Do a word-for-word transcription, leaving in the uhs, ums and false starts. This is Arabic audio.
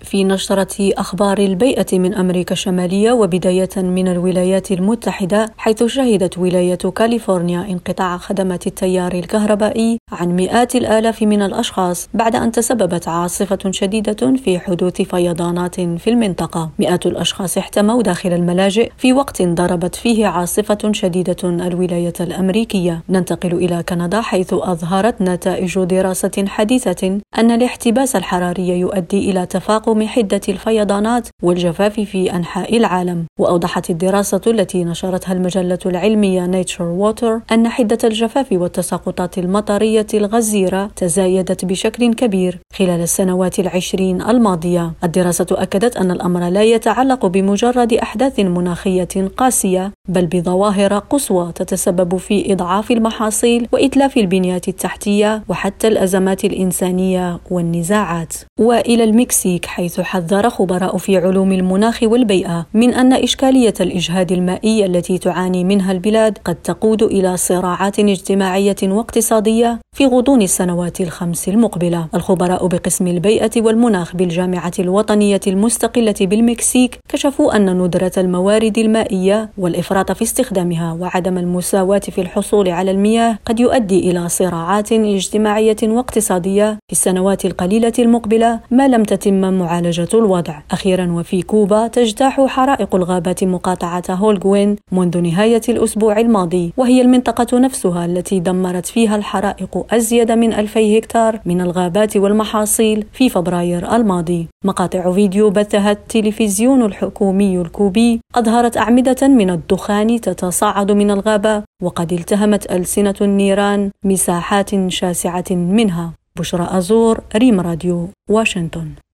في نشرة أخبار البيئة من أمريكا الشمالية وبداية من الولايات المتحدة، حيث شهدت ولاية كاليفورنيا انقطاع خدمات التيار الكهربائي عن مئات الآلاف من الأشخاص بعد أن تسببت عاصفة شديدة في حدوث فيضانات في المنطقة. مئات الأشخاص احتموا داخل الملاجئ في وقت ضربت فيه عاصفة شديدة الولاية الأمريكية. ننتقل إلى كندا، حيث أظهرت نتائج دراسة حديثة أن الاحتباس الحراري يؤدي إلى تفاقم حدة الفيضانات والجفاف في أنحاء العالم. وأوضحت الدراسة التي نشرتها المجلة العلمية Nature Water أن حدة الجفاف والتساقطات المطرية الغزيرة تزايدت بشكل كبير خلال السنوات العشرين الماضية. الدراسة أكدت أن الأمر لا يتعلق بمجرد أحداث مناخية قاسية، بل بظواهر قصوى تتسبب في إضعاف المحاصيل وإتلاف البنيات التحتية وحتى الأزمات الإنسانية والنزاعات. وإلى المكسيك، حيث حذر خبراء في علوم المناخ والبيئة من أن إشكالية الإجهاد المائي التي تعاني منها البلاد قد تقود إلى صراعات اجتماعية واقتصادية في غضون السنوات الخمس المقبلة. الخبراء بقسم البيئة والمناخ بالجامعة الوطنية المستقلة بالمكسيك كشفوا أن ندرة الموارد المائية والإفراط في استخدامها وعدم المساواة في الحصول على المياه قد يؤدي إلى صراعات اجتماعية واقتصادية في السنوات القليلة المقبلة ما لم تتم معالجة الوضع. أخيرا، وفي كوبا تجتاح حرائق الغابات مقاطعة هولغوين منذ نهاية الأسبوع الماضي، وهي المنطقة نفسها التي دمرت فيها الحرائق أزيد من ألفي هكتار من الغابات والمحاصيل في فبراير الماضي. مقاطع فيديو بثها التلفزيون الحكومي الكوبي أظهرت أعمدة من الدخان تتصاعد من الغابة، وقد التهمت ألسنة النيران مساحات شاسعة منها. بشرى أزور، ريم راديو، واشنطن.